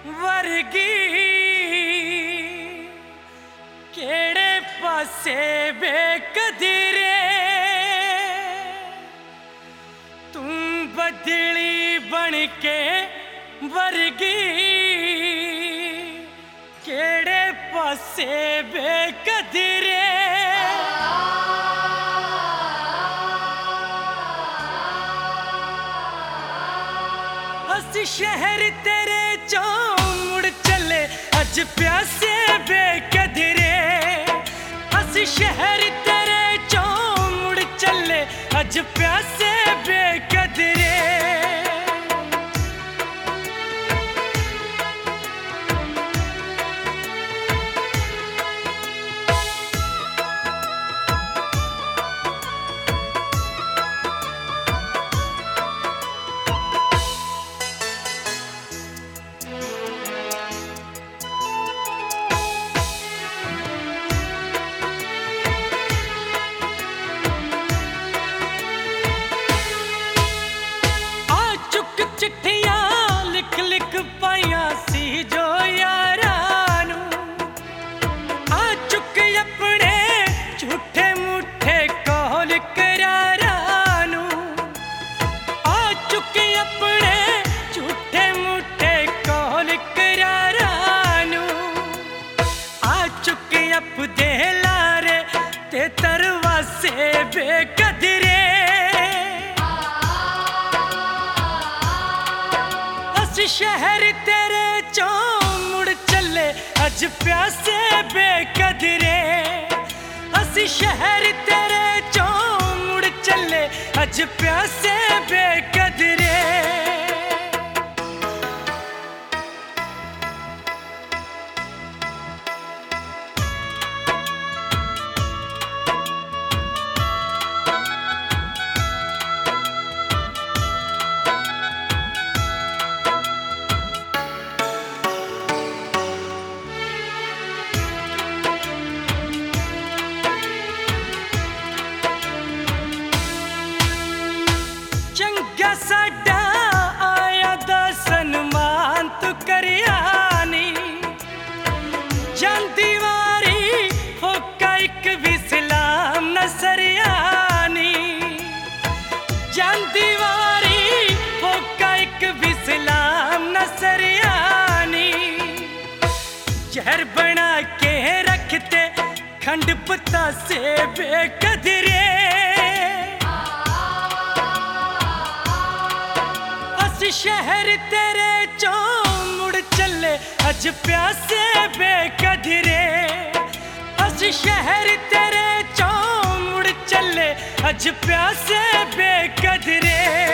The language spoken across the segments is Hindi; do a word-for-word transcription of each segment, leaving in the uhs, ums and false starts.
वर्गी केड़े पासे बेकदरे तुम बदली बन के वर्गी केड़े पासे बेकदरे अस शहर तेरे चो मुड़ चले अज प्यासे बेकदरे अस शहर तेरे चो मुड़ चले अज प्यासे बेकदरे तरवासे बेकदरे अस शहर तेरे चो मुड़ चले अज प्यासे बेकदरे अस शहर तेरे चो मुड़ चले अज प्यासे बेकदरे साडा आया दा सन्मान तू करिया नी जांदी वारी होका एक भी सलाम न सरिया नी जांदी वारी होका एक भी सलाम न सरिया नी जहर बना के रखते खंड पता से बेकदरे शहर तेरे चो मुड़ चले अज प्यासे बेकदरे अस शहर तेरे चो मुड़ चले अज प्यासे बेकदरे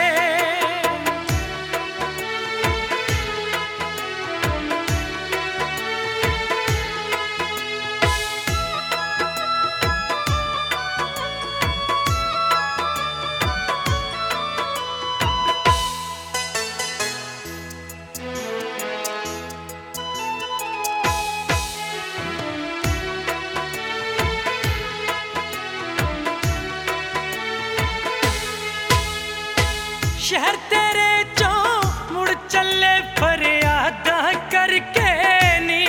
शहर तेरे चो मुड़ चले फरियादा करके नी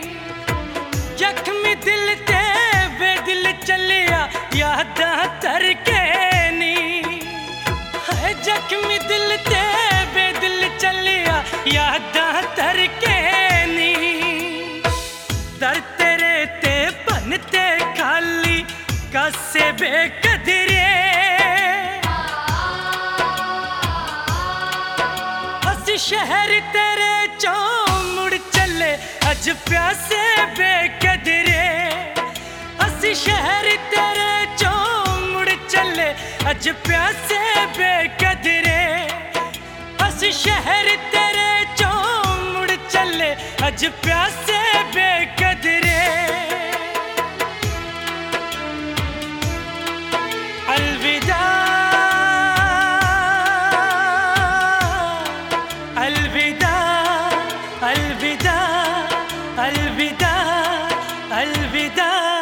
जख्मी दिल ते बेदिल चलिया यादा तरके नी है जख्मी दिल ते बेदिल चलिया यादा तरके नी दर तेरे ते बनते खाली कासे बेकदरे शहर तेरे चो मुड़ चले अज प्यासे बेकदरे अस शहर तेरे चो मुड़ चले अज प्यासे बेकदरे अस शहर तेरे चो मुड़ चले अज प्यासे बेकदरे अलविदा अलविदा अलविदा अलविदा अलविदा।